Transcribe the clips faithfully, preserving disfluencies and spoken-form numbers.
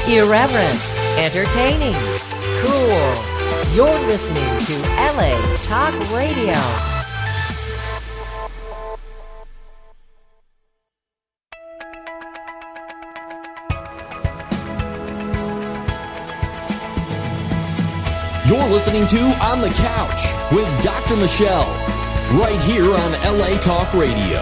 Irreverent, entertaining, cool. You're listening to L A Talk Radio. You're listening to On the Couch with Doctor Michelle, right here on L A Talk Radio.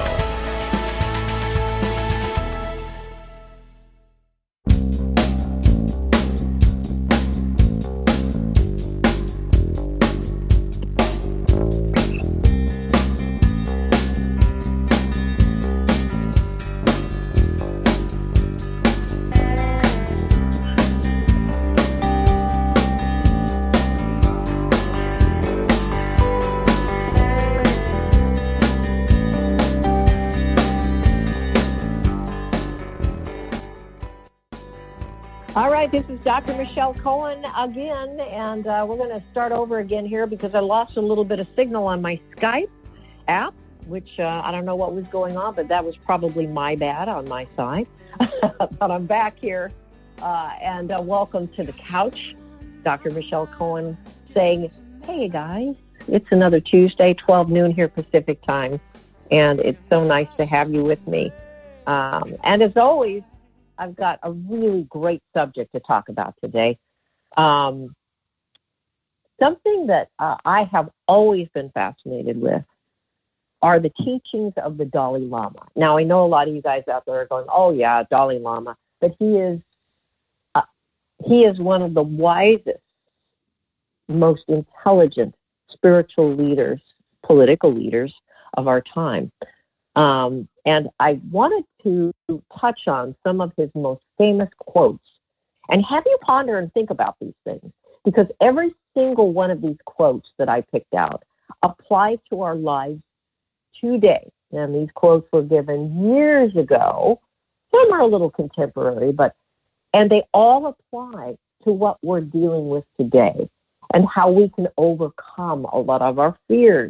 All right, this is Doctor Michelle Cohen again, and uh, we're going to start over again here because I lost a little bit of signal on my Skype app, which uh, I don't know what was going on, but that was probably my bad on my side. But I'm back here, uh, and uh, welcome to the couch. Doctor Michelle Cohen saying, hey, guys, it's another Tuesday, twelve noon here Pacific time, and it's so nice to have you with me. Um, and as always, I've got a really great subject to talk about today. Um, something that uh, I have always been fascinated with are the teachings of the Dalai Lama. Now, I know a lot of you guys out there are going, oh, yeah, Dalai Lama. But he is, uh, he is one of the wisest, most intelligent spiritual leaders, political leaders of our time. Um, and I wanted to touch on some of his most famous quotes and have you ponder and think about these things, because every single one of these quotes that I picked out applies to our lives today. And these quotes were given years ago. Some are a little contemporary, but and they all apply to what we're dealing with today and how we can overcome a lot of our fears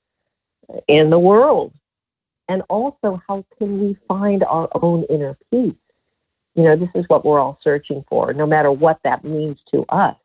in the world. And also, how can we find our own inner peace? You know, this is what we're all searching for, no matter what that means to us.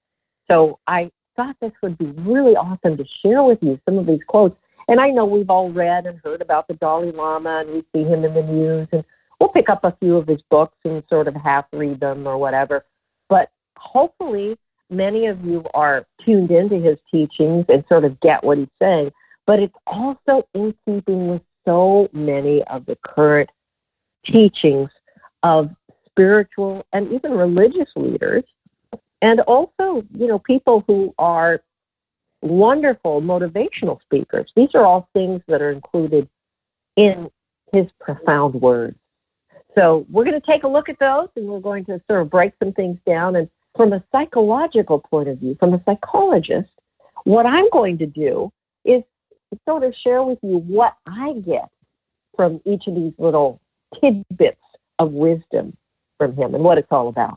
So I thought this would be really awesome to share with you some of these quotes. And I know we've all read and heard about the Dalai Lama, and we see him in the news, and we'll pick up a few of his books and sort of half read them or whatever. But hopefully, many of you are tuned into his teachings and sort of get what he's saying. But it's also in keeping with so many of the current teachings of spiritual and even religious leaders, and also, you know, people who are wonderful motivational speakers. These are all things that are included in his profound words. So we're going to take a look at those, and we're going to sort of break some things down. And from a psychological point of view, from a psychologist, what I'm going to do is sort of share with you what I get from each of these little tidbits of wisdom from him and what it's all about.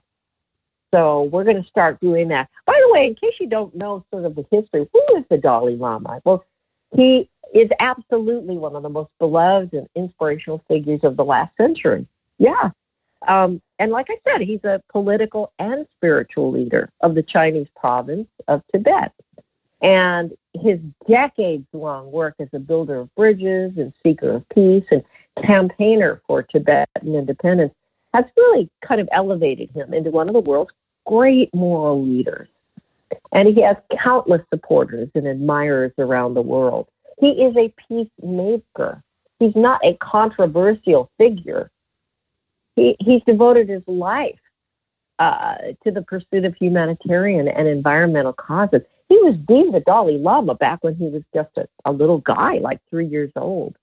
So we're going to start doing that. By the way, in case you don't know sort of the history, who is the Dalai Lama? Well, he is absolutely one of the most beloved and inspirational figures of the last century. Yeah. Um, and like I said, he's a political and spiritual leader of the Chinese province of Tibet. And his decades-long work as a builder of bridges and seeker of peace and campaigner for Tibetan independence has really kind of elevated him into one of the world's great moral leaders. And he has countless supporters and admirers around the world. He is a peacemaker. He's not a controversial figure. He, he's devoted his life uh, to the pursuit of humanitarian and environmental causes. He was deemed the Dalai Lama back when he was just a, a little guy, like three years old.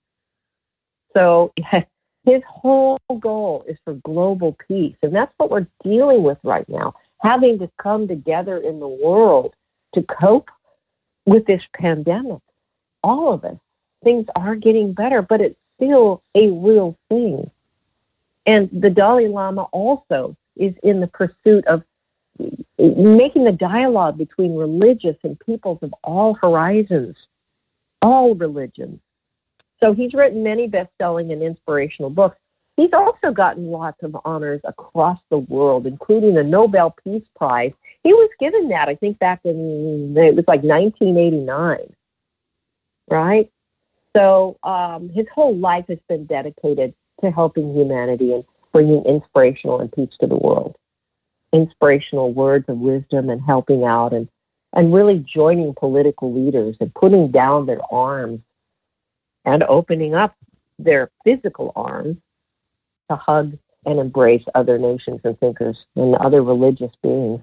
So his whole goal is for global peace, and that's what we're dealing with right now, having to come together in the world to cope with this pandemic. All of us, things are getting better, but it's still a real thing. And the Dalai Lama also is in the pursuit of making the dialogue between religious and peoples of all horizons, all religions. So he's written many best-selling and inspirational books. he's also gotten lots of honors across the world, including the Nobel Peace Prize. He was given that, I think, back in, it was like nineteen eighty-nine, right? So um, his whole life has been dedicated to helping humanity and bringing inspirational and peace to the world. Inspirational words of wisdom and helping out and, and really joining political leaders and putting down their arms and opening up their physical arms to hug and embrace other nations and thinkers and other religious beings.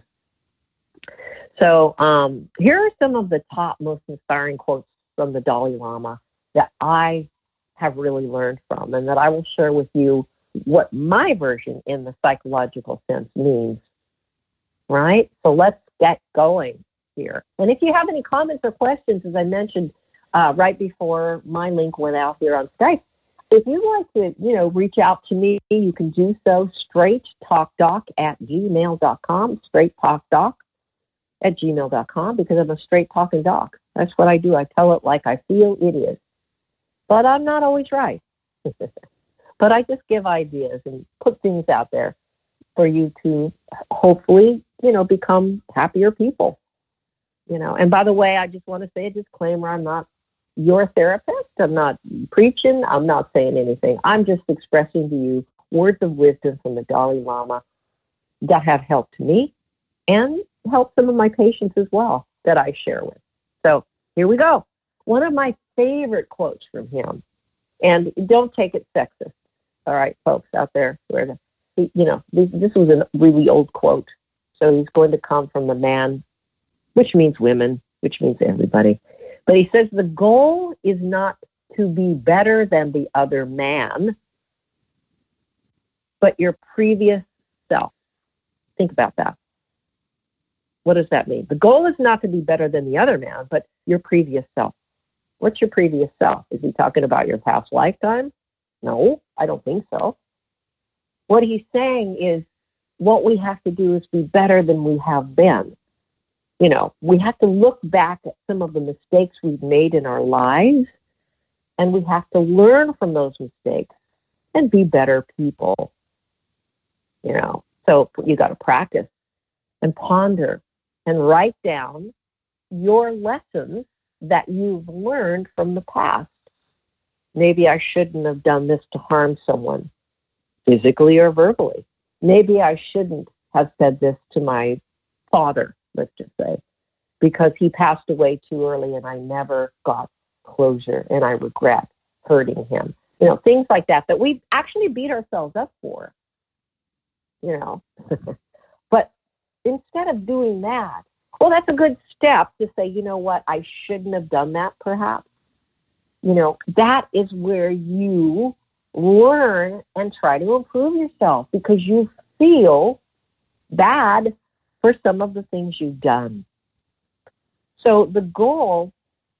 So um, here are some of the top most inspiring quotes from the Dalai Lama that I have really learned from and that I will share with you what my version in the psychological sense means, right? So let's get going here. And if you have any comments or questions, as I mentioned uh, right before my link went out here on Skype, if you'd like to, you know, reach out to me, you can do so, straighttalkdoc at gmail dot com, straighttalkdoc at gmail dot com, because I'm a straight talking doc. That's what I do. I tell it like I feel it is. But I'm not always right. But I just give ideas and put things out there for you to hopefully, you know, become happier people. You know, and by the way, I just want to say a disclaimer. I'm not your therapist. I'm not preaching. I'm not saying anything. I'm just expressing to you words of wisdom from the Dalai Lama that have helped me and helped some of my patients as well that I share with. So here we go. One of my favorite quotes from him, and don't take it sexist, all right, folks out there, where the, you know, this, this was a really old quote. So he's going to come from the man, which means women, which means everybody. But he says the goal is not to be better than the other man, but your previous self. Think about that. What does that mean? The goal is not to be better than the other man, but your previous self. What's your previous self? Is he talking about your past lifetime? No, I don't think so. What he's saying is what we have to do is be better than we have been. You know, we have to look back at some of the mistakes we've made in our lives, and we have to learn from those mistakes and be better people. You know, so you got to practice and ponder and write down your lessons that you've learned from the past. Maybe I shouldn't have done this to harm someone, physically or verbally. Maybe I shouldn't have said this to my father, let's just say, because he passed away too early and I never got closure and I regret hurting him. You know, things like that, that we actually beat ourselves up for, you know. But instead of doing that, well, that's a good step to say, you know what, I shouldn't have done that, perhaps. You know, that is where you learn and try to improve yourself because you feel bad for some of the things you've done. So the goal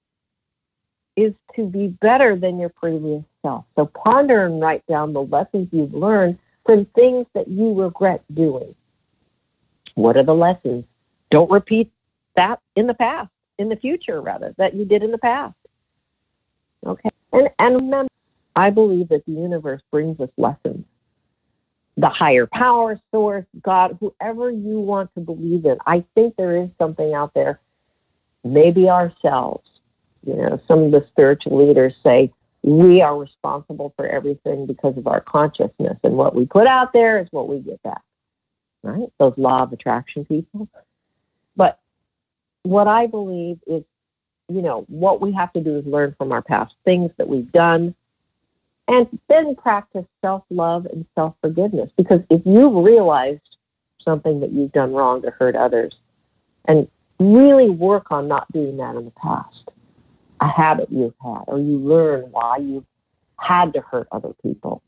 is to be better than your previous self. So ponder and write down the lessons you've learned from things that you regret doing. What are the lessons? Don't repeat that in the past, in the future, rather, that you did in the past. Okay? And, and remember, I believe that the universe brings us lessons. The higher power, source, God, whoever you want to believe in. I think there is something out there, maybe ourselves. You know, some of the spiritual leaders say we are responsible for everything because of our consciousness, and what we put out there is what we get back. Right? Those law of attraction people. But what I believe is, you know, what we have to do is learn from our past, things that we've done, and then practice self-love and self-forgiveness. Because if you've realized something that you've done wrong to hurt others, and really work on not doing that in the past, a habit you've had, or you learn why you've had to hurt other people,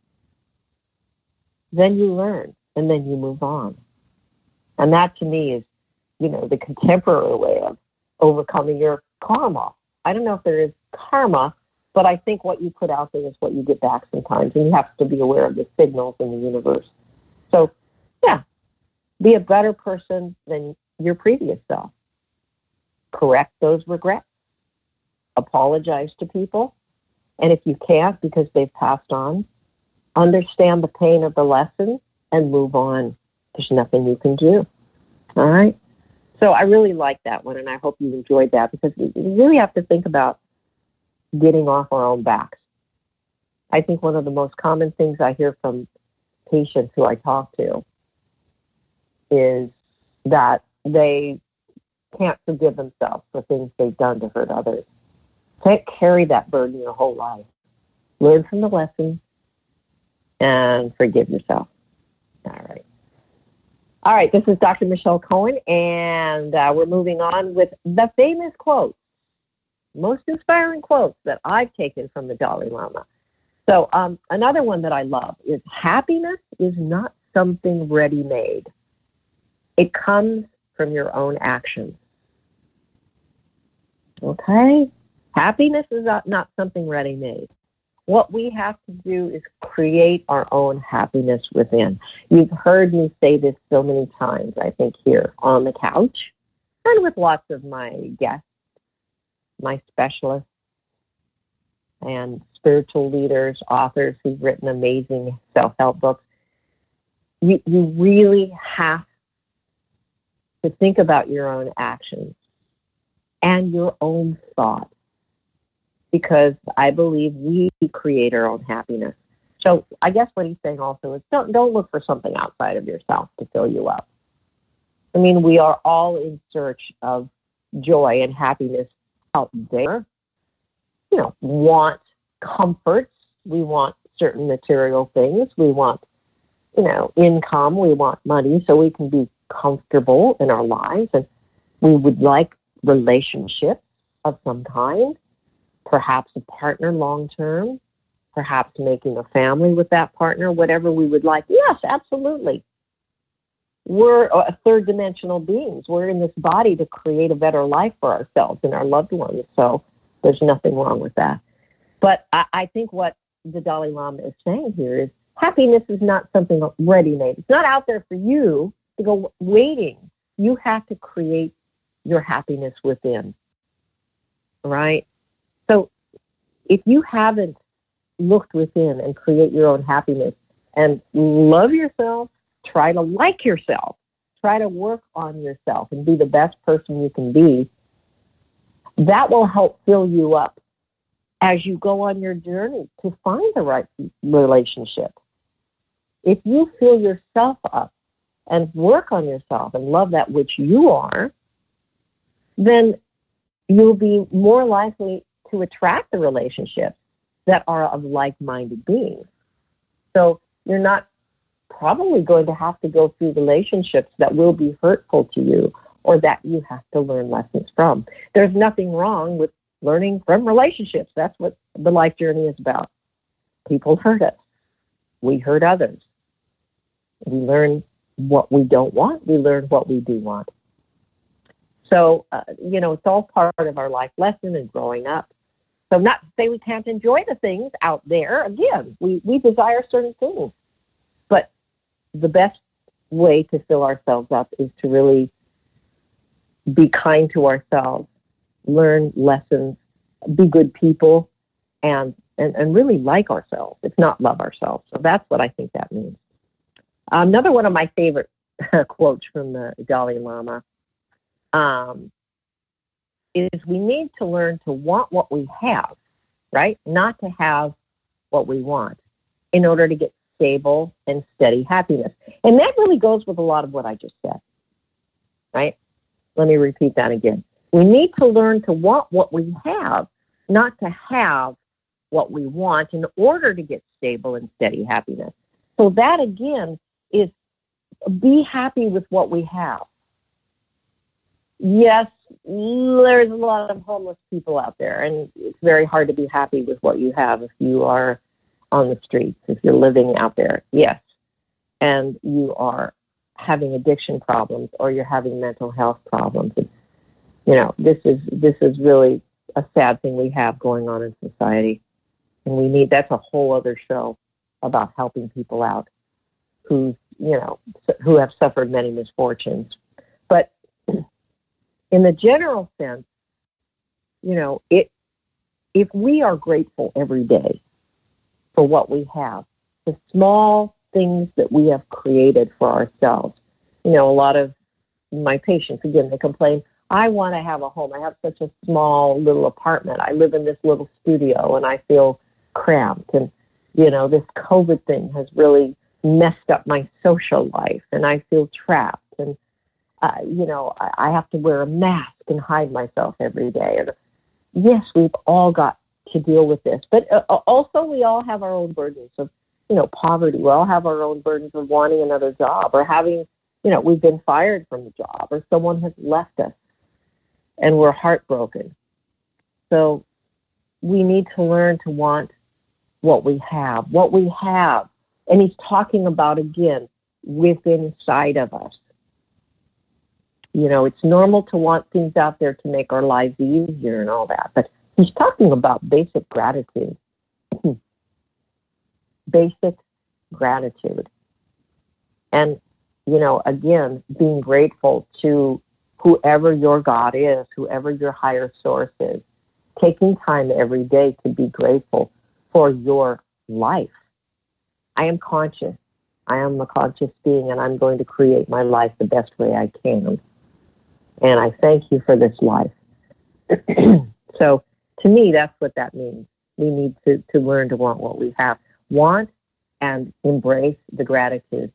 then you learn, and then you move on. And that, to me, is, you know, the contemporary way of overcoming your karma. I don't know if there is karma, but I think what you put out there is what you get back sometimes, and you have to be aware of the signals in the universe. So, yeah, be a better person than your previous self. Correct those regrets. Apologize to people. And if you can't because they've passed on, understand the pain of the lesson and move on. There's nothing you can do. All right? So I really like that one, and I hope you enjoyed that, because we really have to think about getting off our own backs. I think one of the most common things I hear from patients who I talk to is that they can't forgive themselves for things they've done to hurt others. Can't carry that burden your whole life. Learn from the lesson and forgive yourself. All right. All right, this is Doctor Michelle Cohen, and uh, we're moving on with the famous quote, most inspiring quotes that I've taken from the Dalai Lama. So um, another one that I love is, happiness is not something ready-made. It comes from your own actions. Okay? Happiness is not, not something ready-made. What we have to do is create our own happiness within. You've heard me say this so many times, I think, here on the couch and with lots of my guests, my specialists, and spiritual leaders, authors who've written amazing self-help books. You, you really have to think about your own actions and your own thoughts, because I believe we create our own happiness. So I guess what he's saying also is don't, don't look for something outside of yourself to fill you up. I mean, we are all in search of joy and happiness out there. You know, want comforts. We want certain material things. We want, you know, income. We want money so we can be comfortable in our lives. And we would like relationships of some kind, perhaps a partner long-term, perhaps making a family with that partner, whatever we would like. Yes, absolutely. We're a third-dimensional beings. We're in this body to create a better life for ourselves and our loved ones. So there's nothing wrong with that. But I, I think what the Dalai Lama is saying here is happiness is not something ready-made. It's not out there for you to go waiting. You have to create your happiness within, right? So if you haven't looked within and create your own happiness and love yourself, try to like yourself, try to work on yourself and be the best person you can be, that will help fill you up as you go on your journey to find the right relationship. If you fill yourself up and work on yourself and love that which you are, then you'll be more likely to attract the relationships that are of like-minded beings. So you're not probably going to have to go through relationships that will be hurtful to you or that you have to learn lessons from. There's nothing wrong with learning from relationships. That's what the life journey is about. People hurt us. We hurt others. We learn what we don't want. We learn what we do want. So, uh, you know, it's all part of our life lesson and growing up. So not to say we can't enjoy the things out there. Again, we, we desire certain things. But the best way to fill ourselves up is to really be kind to ourselves, learn lessons, be good people, and, and, and really like ourselves, if not love ourselves. So that's what I think that means. Another one of my favorite quotes from the Dalai Lama um, is we need to learn to want what we have, right? Not to have what we want in order to get stable and steady happiness. And that really goes with a lot of what I just said, right? Let me repeat that again. We need to learn to want what we have, not to have what we want in order to get stable and steady happiness. So that, again, is be happy with what we have. Yes, there's a lot of homeless people out there, and it's very hard to be happy with what you have if you are on the streets, if you're living out there. Yes, and you are having addiction problems or you're having mental health problems. It's, you know, this is this is really a sad thing we have going on in society, and we need that's a whole other show about helping people out who you know who have suffered many misfortunes. But in the general sense, you know, it if we are grateful every day for what we have, the small things that we have created for ourselves. You know, a lot of my patients, again, they complain, I want to have a home. I have such a small little apartment. I live in this little studio and I feel cramped. And, you know, this COVID thing has really messed up my social life and I feel trapped. And, uh, you know, I, I have to wear a mask and hide myself every day. And yes, we've all got to deal with this. But uh, also we all have our own burdens of, you know, poverty. We all have our own burdens of wanting another job or having, you know, we've been fired from the job or someone has left us and we're heartbroken. So we need to learn to want what we have, what we have. And he's talking about, again, within inside of us. You know, it's normal to want things out there to make our lives easier and all that. But he's talking about basic gratitude. Basic gratitude. And, you know, again, being grateful to whoever your God is, whoever your higher source is, taking time every day to be grateful for your life. I am conscious. I am a conscious being, and I'm going to create my life the best way I can. And I thank you for this life. So to me, that's what that means. We need to, to learn to want what we have. Want and embrace the gratitude.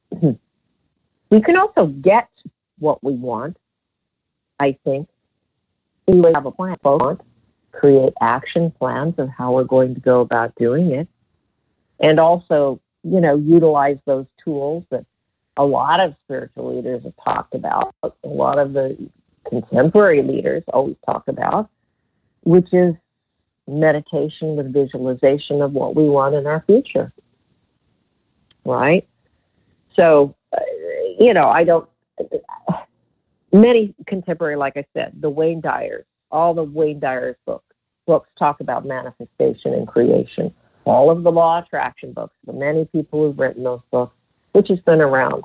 We can also get what we want, I think. We have a plan. Want, create action plans of how we're going to go about doing it. And also, you know, utilize those tools that a lot of spiritual leaders have talked about, a lot of the contemporary leaders always talk about, which is meditation with visualization of what we want in our future, right? So, uh, you know, I don't, many contemporary, like I said, the Wayne Dyers, all the Wayne Dyers books, books talk about manifestation and creation. All of the law of attraction books, the many people who've written those books, which has been around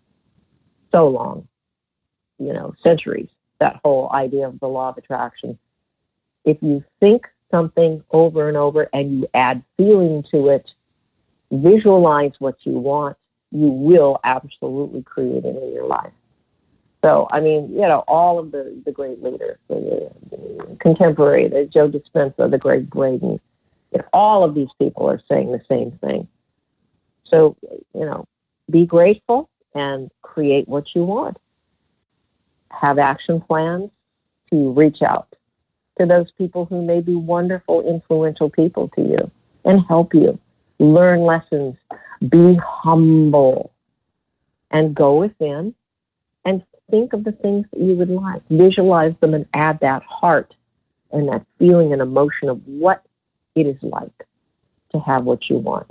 so long, you know, centuries, that whole idea of the law of attraction. If you think something over and over and you add feeling to it, visualize what you want, you will absolutely create it in your life. So, I mean, you know, all of the, the great leaders, the, the contemporary, the Joe Dispenza, the Greg Braden, all of these people are saying the same thing. So, you know, be grateful and create what you want. Have action plans to reach out to those people who may be wonderful, influential people to you and help you. Learn lessons. Be humble. And go within and think of the things that you would like. Visualize them and add that heart and that feeling and emotion of what it is like to have what you want.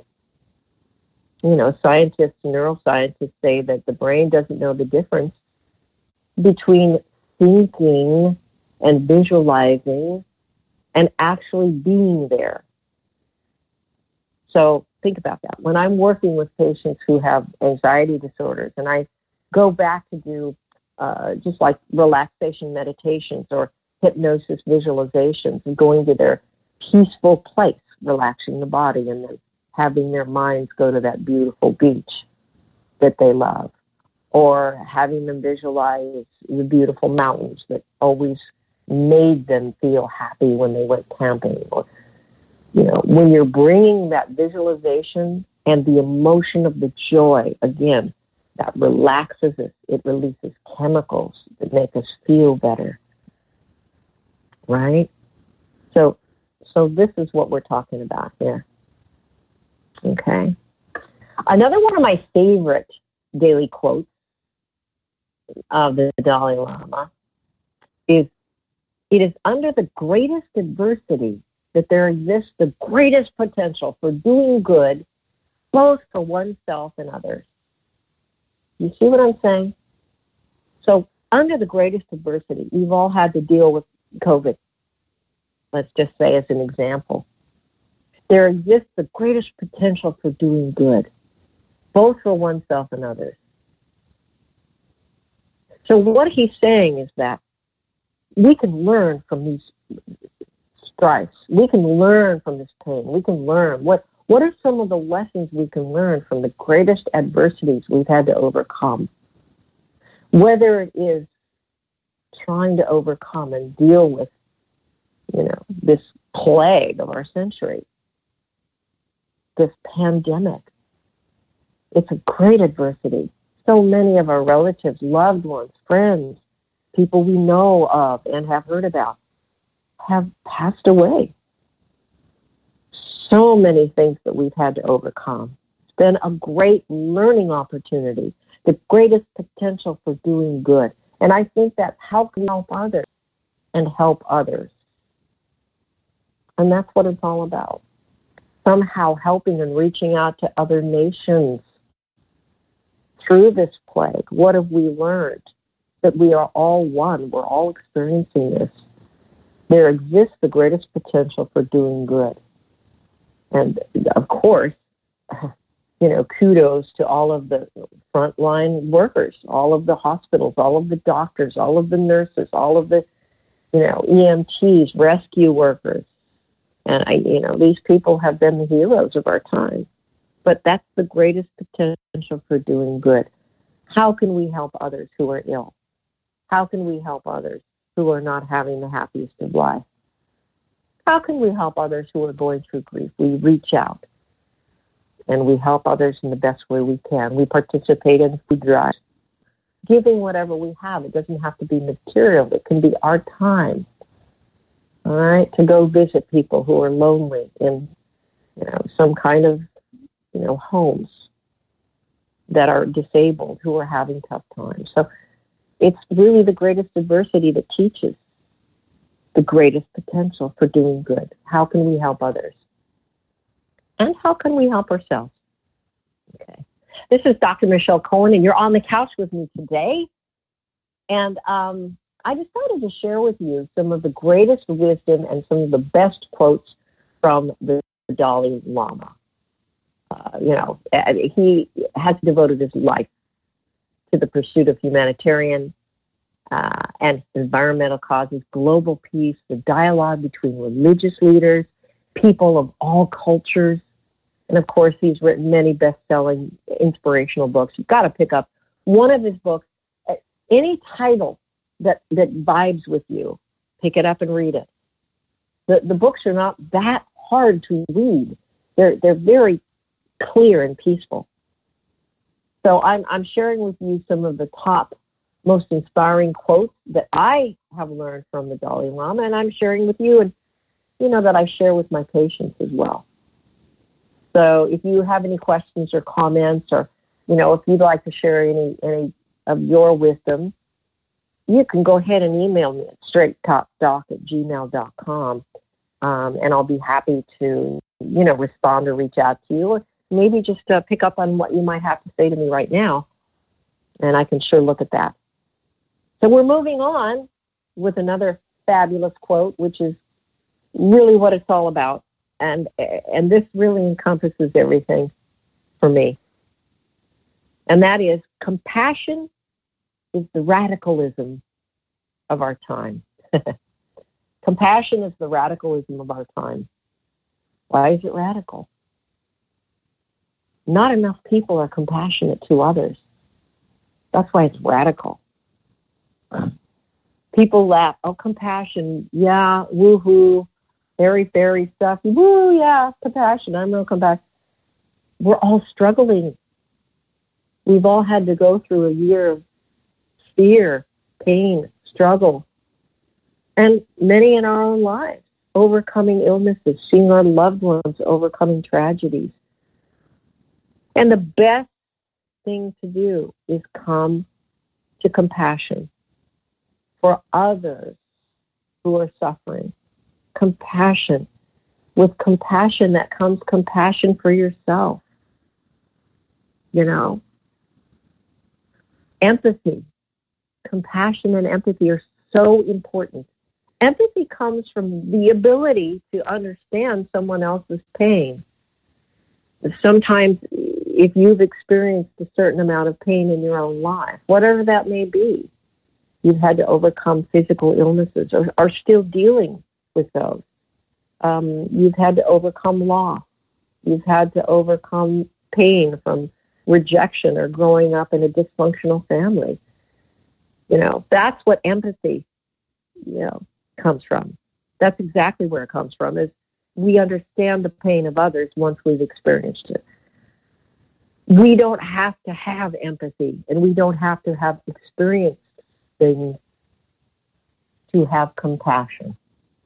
You know, scientists, neuroscientists say that the brain doesn't know the difference between thinking and visualizing and actually being there. So think about that. When I'm working with patients who have anxiety disorders and I go back to do uh, just like relaxation meditations or hypnosis visualizations and going to their peaceful place, relaxing the body and then having their minds go to that beautiful beach that they love, or having them visualize the beautiful mountains that always made them feel happy when they went camping. Or, you know, when you're bringing that visualization and the emotion of the joy, again, that relaxes us, it releases chemicals that make us feel better, right? So, So this is what we're talking about here. Okay. Another one of my favorite daily quotes of the Dalai Lama is, it is under the greatest adversity that there exists the greatest potential for doing good, both for oneself and others. You see what I'm saying? So under the greatest adversity, we've all had to deal with COVID. Let's just say as an example, there exists the greatest potential for doing good, both for oneself and others. So what he's saying is that we can learn from these strifes. We can learn from this pain. We can learn what, What are some of the lessons we can learn from the greatest adversities we've had to overcome? Whether it is trying to overcome and deal with, you know, this plague of our century, this pandemic. It's a great adversity. So many of our relatives, loved ones, friends, people we know of and have heard about have passed away. So many things that we've had to overcome. It's been a great learning opportunity, the greatest potential for doing good. And I think that's how can we help others and help others. And that's what it's all about. Somehow helping and reaching out to other nations through this plague. What have we learned? That we are all one. We're all experiencing this. There exists the greatest potential for doing good. And of course, you know, kudos to all of the frontline workers, all of the hospitals, all of the doctors, all of the nurses, all of the, you know, E M Ts, rescue workers. And, I, you know, these people have been the heroes of our time. But that's the greatest potential for doing good. How can we help others who are ill? How can we help others who are not having the happiest of life? How can we help others who are going through grief? We reach out and we help others in the best way we can. We participate in food drives, giving whatever we have. It doesn't have to be material. It can be our time, all right, to go visit people who are lonely in, you know, some kind of, you know, homes that are disabled, who are having tough times. So it's really the greatest adversity that teaches the greatest potential for doing good. How can we help others? And how can we help ourselves? Okay. This is Doctor Michelle Cohen, and you're on the couch with me today. And um, I decided to share with you some of the greatest wisdom and some of the best quotes from the Dalai Lama. Uh, you know, he has devoted his life to the pursuit of humanitarian uh, and environmental causes, global peace, the dialogue between religious leaders, people of all cultures. And of course, he's written many best-selling inspirational books. You've got to pick up one of his books. Any title that, that vibes with you, pick it up and read it. The, the books are not that hard to read. They're, they're very clear and peaceful. So I'm, I'm sharing with you some of the top, most inspiring quotes that I have learned from the Dalai Lama, and I'm sharing with you, and you know that I share with my patients as well. So if you have any questions or comments, or you know, if you'd like to share any any of your wisdom, you can go ahead and email me at straight talk doc at gmail dot com, um, and I'll be happy to you know respond or reach out to you. Maybe just uh, pick up on what you might have to say to me right now, and I can sure look at that. So we're moving on with another fabulous quote, which is really what it's all about. And and this really encompasses everything for me. And that is, compassion is the radicalism of our time. Compassion is the radicalism of our time. Why is it radical? Not enough people are compassionate to others. That's why it's radical. People laugh, oh, compassion, yeah, woohoo, airy-fairy stuff, woo, yeah, compassion, I'm real compassion. We're all struggling. We've all had to go through a year of fear, pain, struggle, and many in our own lives, overcoming illnesses, seeing our loved ones overcoming tragedies. And the best thing to do is come to compassion for others who are suffering. Compassion. With compassion that comes compassion for yourself. You know? Empathy. Compassion and empathy are so important. Empathy comes from the ability to understand someone else's pain. Sometimes, if you've experienced a certain amount of pain in your own life, whatever that may be, you've had to overcome physical illnesses or are still dealing with those. Um, you've had to overcome loss. you've had to overcome pain from rejection or growing up in a dysfunctional family. You know, that's what empathy, you know, comes from. That's exactly where it comes from, is we understand the pain of others once we've experienced it. We don't have to have empathy, and we don't have to have experienced things to have compassion.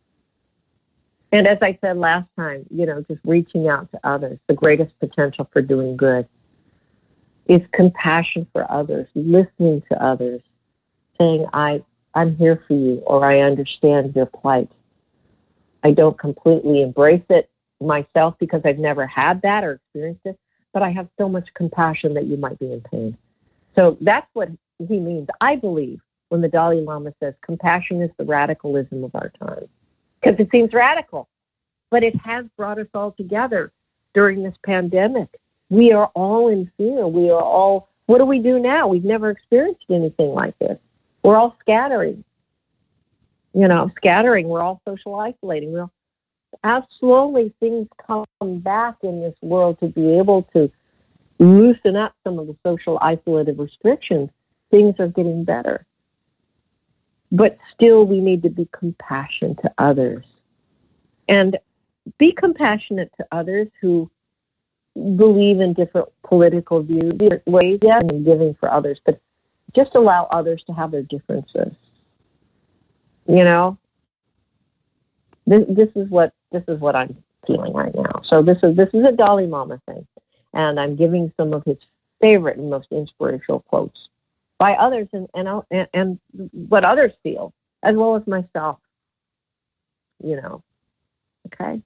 And as I said last time, you know, just reaching out to others, the greatest potential for doing good is compassion for others, listening to others, saying, I, I'm here for you, or I understand your plight. I don't completely embrace it myself because I've never had that or experienced it, but I have so much compassion that you might be in pain. So that's what he means, I believe, when the Dalai Lama says compassion is the radicalism of our time. Because it seems radical, but it has brought us all together during this pandemic. We are all in fear. We are all, what do we do now? We've never experienced anything like this. We're all scattering, you know, scattering. We're all social isolating. We're all, as slowly things come back in this world to be able to loosen up some of the social isolative restrictions, things are getting better. But still, we need to be compassionate to others. And be compassionate to others who believe in different political views, different ways, yeah, and giving for others. But just allow others to have their differences. You know, this, this is what this is what I'm feeling right now. So this is this is a Dalai Lama thing, and I'm giving some of his favorite and most inspirational quotes by others, and, and and and what others feel, as well as myself. You know, okay.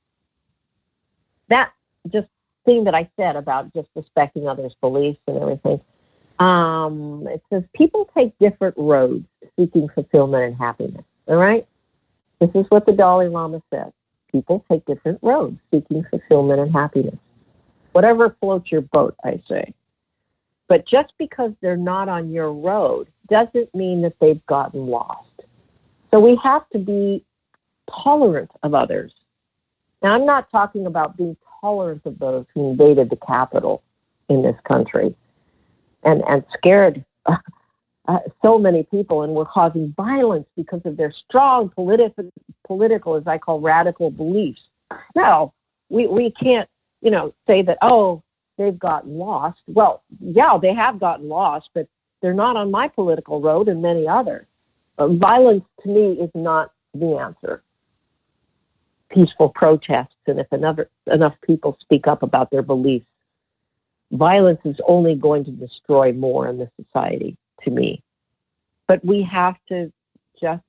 That just thing that I said about just respecting others' beliefs and everything. Um, it says people take different roads seeking fulfillment and happiness. All right, this is what the Dalai Lama said. People take different roads seeking fulfillment and happiness. Whatever floats your boat, I say. But just because they're not on your road doesn't mean that they've gotten lost. So we have to be tolerant of others. Now, I'm not talking about being tolerant of those who invaded the Capitol in this country and, and scared uh, uh, so many people and were causing violence because of their strong politi- political, as I call, radical beliefs. No, we, we can't, you know, say that, oh, they've gotten lost. Well, yeah, they have gotten lost, but they're not on my political road and many others. Uh, violence, to me, is not the answer. Peaceful protests, and if enough, enough people speak up about their beliefs, violence is only going to destroy more in the society, to me. But we have to just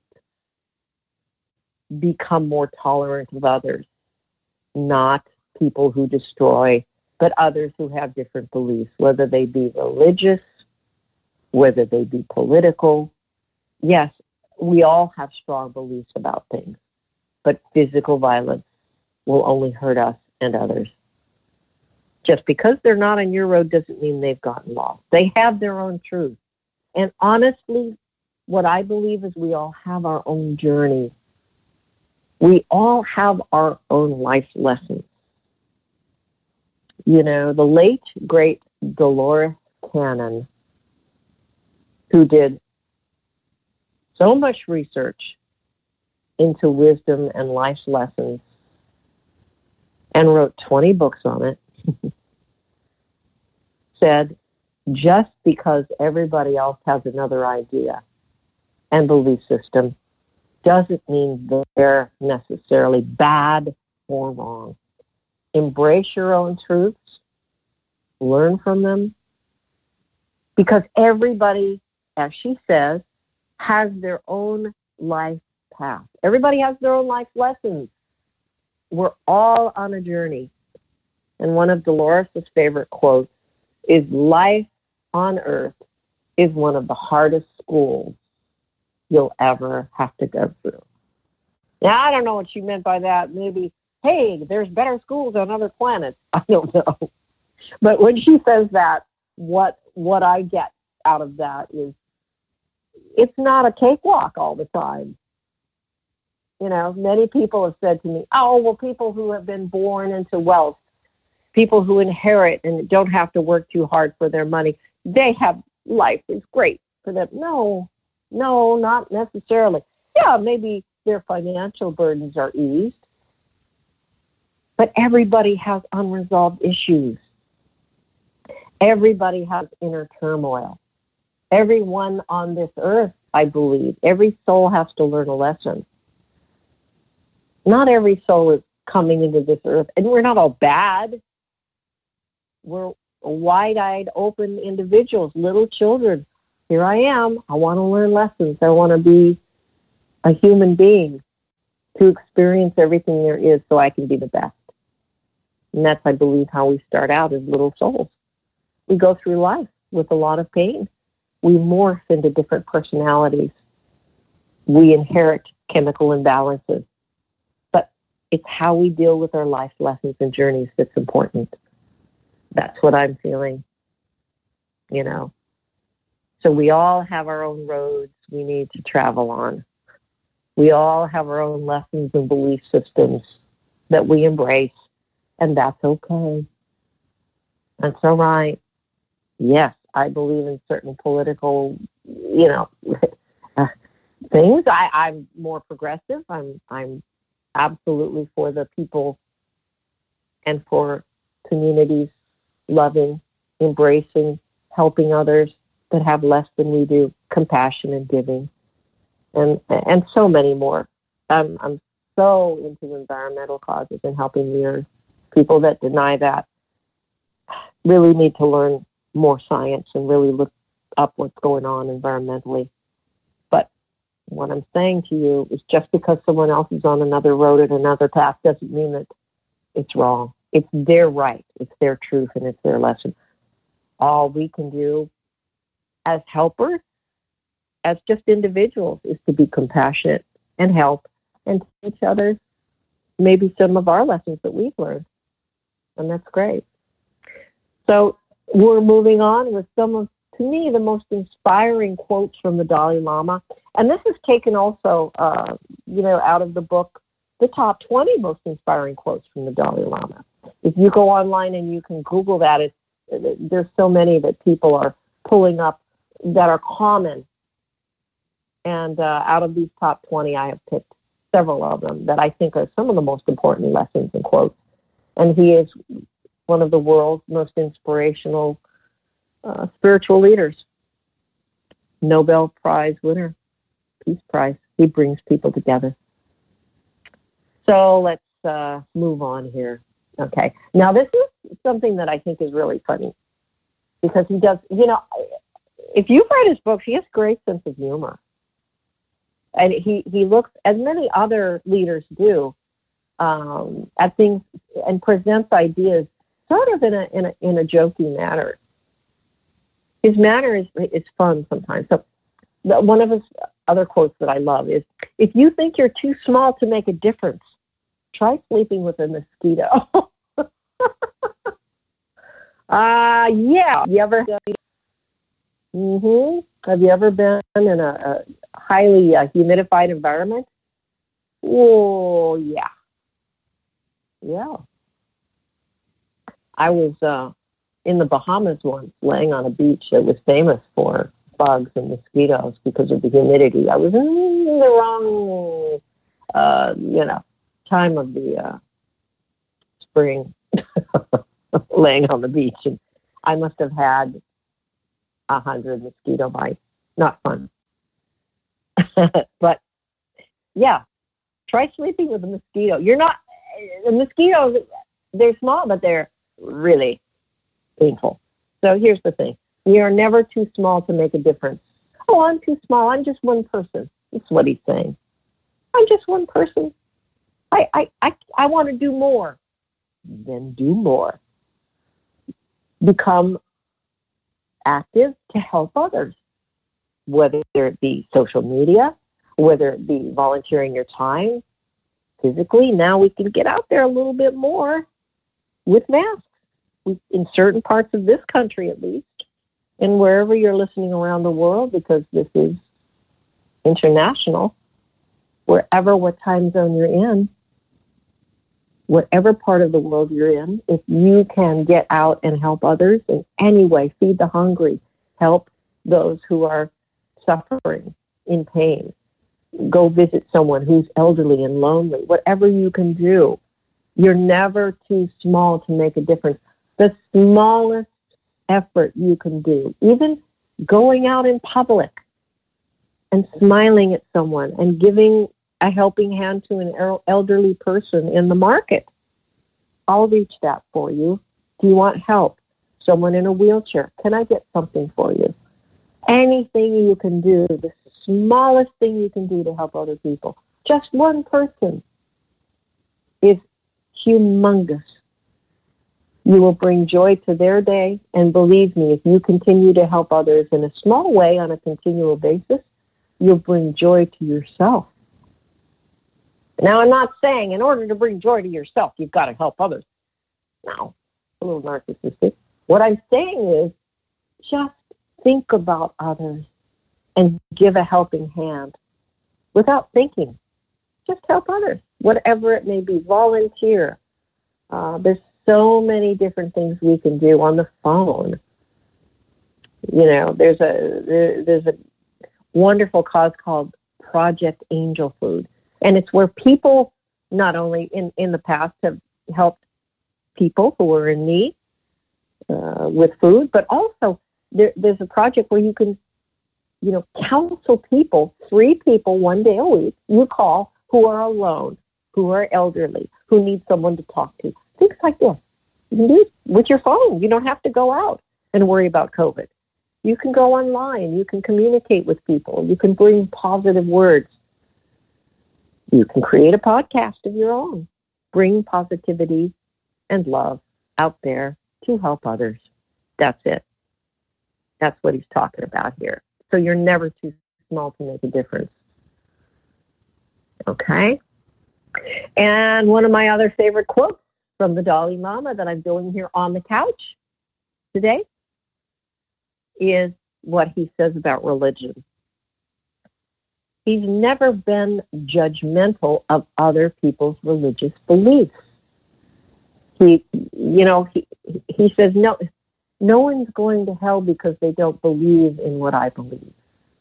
become more tolerant of others, not people who destroy, but others who have different beliefs, whether they be religious, whether they be political. Yes, we all have strong beliefs about things, but physical violence will only hurt us and others. Just because they're not on your road doesn't mean they've gotten lost. They have their own truth. And honestly, what I believe is we all have our own journey. We all have our own life lessons. You know, the late, great Dolores Cannon, who did so much research into wisdom and life's lessons and wrote twenty books on it, said, just because everybody else has another idea and belief system doesn't mean they're necessarily bad or wrong. Embrace your own truths, learn from them, because everybody, as she says, has their own life path. Everybody has their own life lessons. We're all on a journey. And one of Dolores' favorite quotes is, life on earth is one of the hardest schools you'll ever have to go through. Now, I don't know what she meant by that. Maybe, hey, there's better schools on other planets. I don't know. But when she says that, what what I get out of that is, it's not a cakewalk all the time. You know, many people have said to me, oh, well, people who have been born into wealth, people who inherit and don't have to work too hard for their money, they have life is great for them. No, no, not necessarily. Yeah, maybe their financial burdens are eased, but everybody has unresolved issues. Everybody has inner turmoil. Everyone on this earth, I believe, every soul has to learn a lesson. Not every soul is coming into this earth, and we're not all bad. We're wide-eyed, open individuals, little children. Here I am. I want to learn lessons. I want to be a human being to experience everything there is so I can be the best. And that's, I believe, how we start out as little souls. We go through life with a lot of pain. We morph into different personalities. We inherit chemical imbalances. But it's how we deal with our life lessons and journeys that's important. That's what I'm feeling, you know. So we all have our own roads we need to travel on. We all have our own lessons and belief systems that we embrace, and that's okay. That's all right. Yes, I believe in certain political, you know, things. I, I'm more progressive. I'm I'm absolutely for the people and for communities loving, embracing, helping others that have less than we do, compassion and giving, and and so many more. I'm I'm so into environmental causes and helping the earth. People that deny that really need to learn more science and really look up what's going on environmentally. But what I'm saying to you is just because someone else is on another road and another path doesn't mean that it's wrong. It's their right, it's their truth, and it's their lesson. All we can do as helpers, as just individuals, is to be compassionate and help and teach others maybe some of our lessons that we've learned. And that's great. So we're moving on with some of, to me, the most inspiring quotes from the Dalai Lama. And this is taken also, uh, you know, out of the book, The Top twenty Most Inspiring Quotes from the Dalai Lama. If you go online and you can Google that, it's, there's so many that people are pulling up that are common. And uh, out of these top twenty, I have picked several of them that I think are some of the most important lessons and quotes. And he is one of the world's most inspirational uh, spiritual leaders. Nobel Prize winner, Peace Prize. He brings people together. So let's uh, move on here. Okay. Now, this is something that I think is really funny because he does, you know, if you've read his books, he has a great sense of humor. And he, he looks, as many other leaders do, um, at things and presents ideas sort of in a in a in a jokey manner. His manner is is fun sometimes. So the, one of his other quotes that I love is, "If you think you're too small to make a difference, try sleeping with a mosquito." Ah, uh, yeah. You ever? Mm-hmm. Have you ever been in a, a highly uh, humidified environment? Oh, yeah. Yeah. I was uh, in the Bahamas once, laying on a beach that was famous for bugs and mosquitoes because of the humidity. I was in the wrong, uh, you know, time of the uh, spring, laying on the beach, and I must have had a hundred mosquito bites. Not fun. But yeah, try sleeping with a mosquito. You're not, the mosquitoes, they're small, but they're really painful. So here's the thing. We are never too small to make a difference. Oh, I'm too small. I'm just one person. That's what he's saying. I'm just one person. I, I, I, I want to do more. Then do more. Become active to help others, whether it be social media, whether it be volunteering your time, physically. Now we can get out there a little bit more with masks. We, in certain parts of this country, at least, and wherever you're listening around the world, because this is international, wherever, what time zone you're in, whatever part of the world you're in, if you can get out and help others in any way, feed the hungry, help those who are suffering in pain, go visit someone who's elderly and lonely, whatever you can do, you're never too small to make a difference. The smallest effort you can do, even going out in public and smiling at someone and giving a helping hand to an elderly person in the market. I'll reach that for you. Do you want help? Someone in a wheelchair. Can I get something for you? Anything you can do, the smallest thing you can do to help other people, just one person, is humongous. You will bring joy to their day, and believe me, if you continue to help others in a small way on a continual basis, you'll bring joy to yourself. Now, I'm not saying in order to bring joy to yourself, you've got to help others. No, a little narcissistic. What I'm saying is just think about others and give a helping hand without thinking. Just help others, whatever it may be. Volunteer. Uh, there's so many different things we can do on the phone. You know, there's a there, there's a wonderful cause called Project Angel Food. And it's where people, not only in, in the past, have helped people who are in need uh, with food, but also there, there's a project where you can, you know, counsel people, three people one day a week, you call, who are alone, who are elderly, who need someone to talk to. Things like this. You can do it with your phone. You don't have to go out and worry about COVID. You can go online. You can communicate with people. You can bring positive words. You can create a podcast of your own. Bring positivity and love out there to help others. That's it. That's what he's talking about here. So you're never too small to make a difference. Okay? And one of my other favorite quotes from the Dalai Lama that I'm doing here on the couch today is what he says about religion. He's never been judgmental of other people's religious beliefs. He, you know, he he says, no, no one's going to hell because they don't believe in what I believe.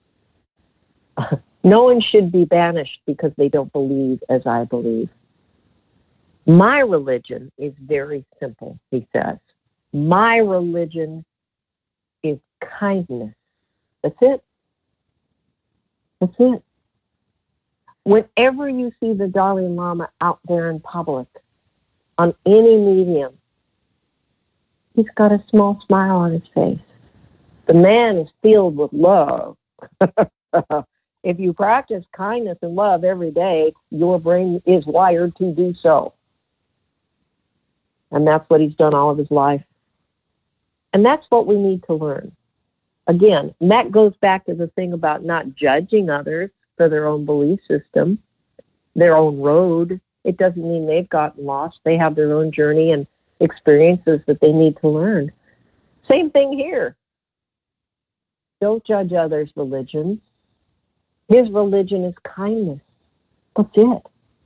No one should be banished because they don't believe as I believe. My religion is very simple, he says. My religion is kindness. That's it. That's it. Whenever you see the Dalai Lama out there in public, on any medium, he's got a small smile on his face. The man is filled with love. If you practice kindness and love every day, your brain is wired to do so. And that's what he's done all of his life. And that's what we need to learn. Again, and that goes back to the thing about not judging others for their own belief system, their own road. It doesn't mean they've gotten lost. They have their own journey and experiences that they need to learn. Same thing here. Don't judge others' religions. His religion is kindness. That's it.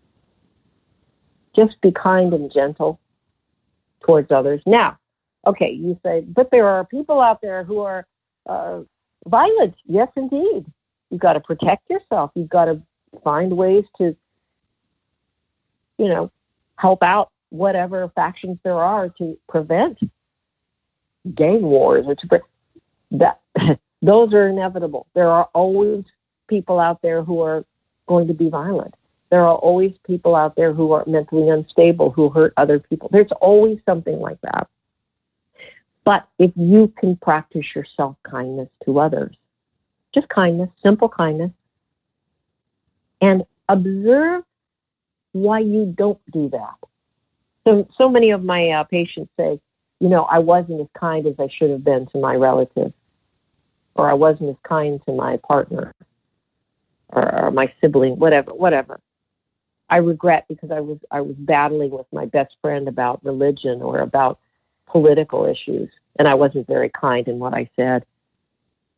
Just be kind and gentle towards others. Now, okay, you say, but there are people out there who are uh, violent. Yes, indeed. You've got to protect yourself. You've got to find ways to, you know, help out whatever factions there are to prevent gang wars or to pre- that. Those are inevitable. There are always people out there who are going to be violent. There are always people out there who are mentally unstable, who hurt other people. There's always something like that. But if you can practice your self-kindness to others, just kindness, simple kindness, and observe why you don't do that. So, so many of my uh, patients say, you know, I wasn't as kind as I should have been to my relative, or I wasn't as kind to my partner, or, or my sibling, whatever, whatever. I regret because I was I was battling with my best friend about religion or about political issues, and I wasn't very kind in what I said.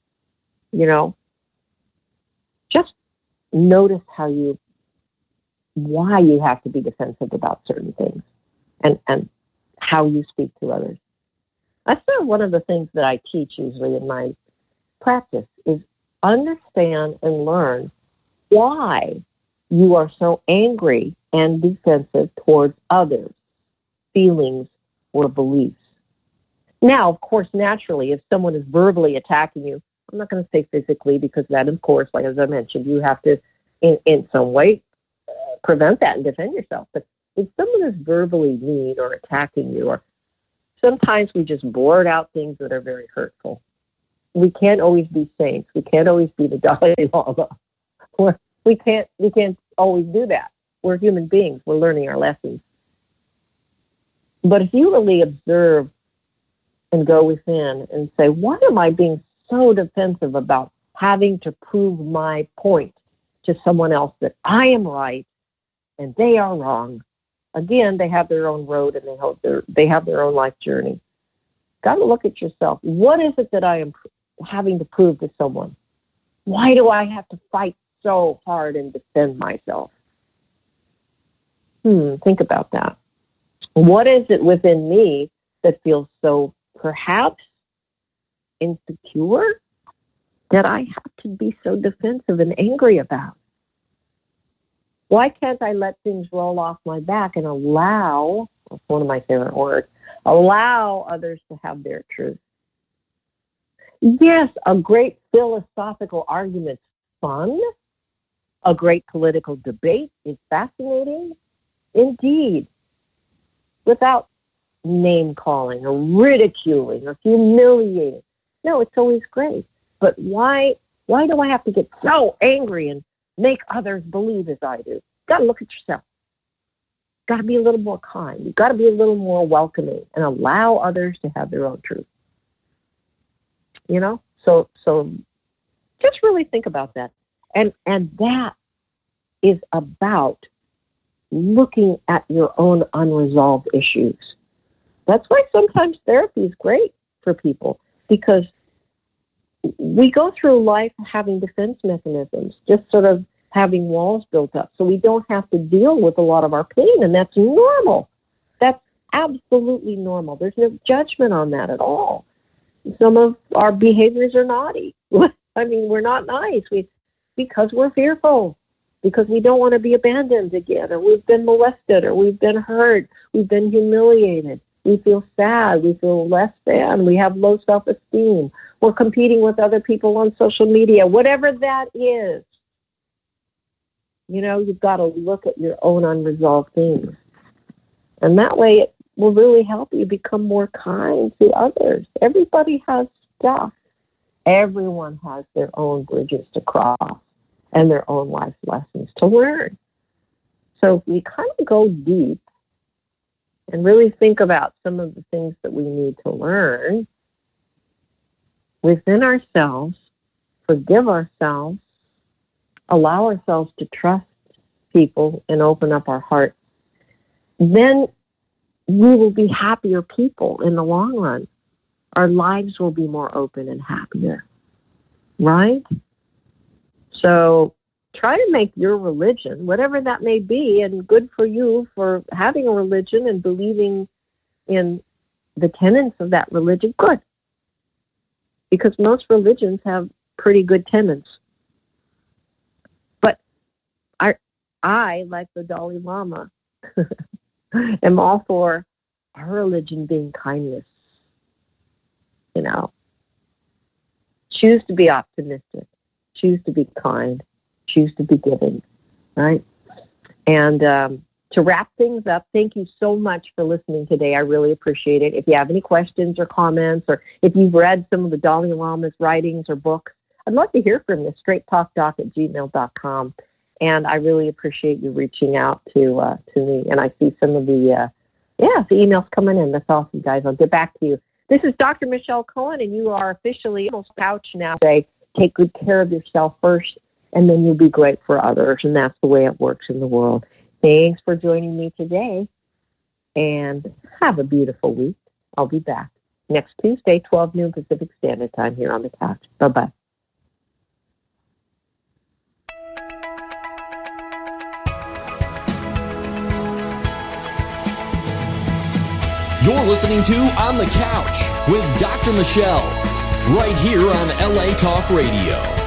You know, just notice how you why you have to be defensive about certain things and, and how you speak to others. That's one of the things that I teach usually in my practice is understand and learn why you are so angry and defensive towards others' feelings or beliefs. Now, of course, naturally, if someone is verbally attacking you, I'm not going to say physically because that, of course, like as I mentioned, you have to, in, in some way, uh, prevent that and defend yourself. But if someone is verbally mean or attacking you, or sometimes we just blurt out things that are very hurtful. We can't always be saints. We can't always be the Dalai Lama. We can't, we can't always do that. We're human beings. We're learning our lessons. But if you really observe and go within and say, why am I being so defensive about having to prove my point to someone else that I am right and they are wrong? Again, they have their own road and they have their, they have their own life journey. Got to look at yourself. What is it that I am having to prove to someone? Why do I have to fight so hard and defend myself? Hmm, think about that. What is it within me that feels so perhaps insecure that I have to be so defensive and angry about? Why can't I let things roll off my back and allow, that's one of my favorite words, allow others to have their truth? Yes, a great philosophical argument's fun. A great political debate is fascinating. Indeed. Without name-calling or ridiculing or humiliating. No, it's always great. But why why do I have to get so angry and make others believe as I do? Got to look at yourself. Got to be a little more kind. You've got to be a little more welcoming and allow others to have their own truth. You know? So so just really think about that. And and that is about looking at your own unresolved issues. That's why sometimes therapy is great for people, because we go through life having defense mechanisms, just sort of having walls built up, so we don't have to deal with a lot of our pain, and that's normal. That's absolutely normal. There's no judgment on that at all. Some of our behaviors are naughty. I mean, we're not nice we because we're fearful, because we don't want to be abandoned again, or we've been molested, or we've been hurt, we've been humiliated. We feel sad, we feel less than, we have low self-esteem, we're competing with other people on social media, whatever that is. You know, you've got to look at your own unresolved things. And that way it will really help you become more kind to others. Everybody has stuff. Everyone has their own bridges to cross and their own life lessons to learn. So if we kind of go deep and really think about some of the things that we need to learn within ourselves, forgive ourselves, allow ourselves to trust people and open up our hearts, then we will be happier people in the long run. Our lives will be more open and happier, right? So try to make your religion, whatever that may be, and good for you for having a religion and believing in the tenets of that religion, good. Because most religions have pretty good tenets. But I, I like the Dalai Lama, am all for our religion being kindness. You know, choose to be optimistic, choose to be kind, choose to be giving, right? And um, to wrap things up, thank you so much for listening today. I really appreciate it. If you have any questions or comments, or if you've read some of the Dalai Lama's writings or books, I'd love to hear from you, straight talk doc at gmail dot com. And I really appreciate you reaching out to uh, to me. And I see some of the, uh, yeah, the emails coming in. That's awesome, guys. I'll get back to you. This is Doctor Michelle Cohen, and you are officially on the couch now. Say, take good care of yourself first, and then you'll be great for others. And that's the way it works in the world. Thanks for joining me today, and have a beautiful week. I'll be back next Tuesday, twelve noon Pacific Standard Time here on the couch. Bye-bye. You're listening to On the Couch with Doctor Michelle, right here on L A Talk Radio.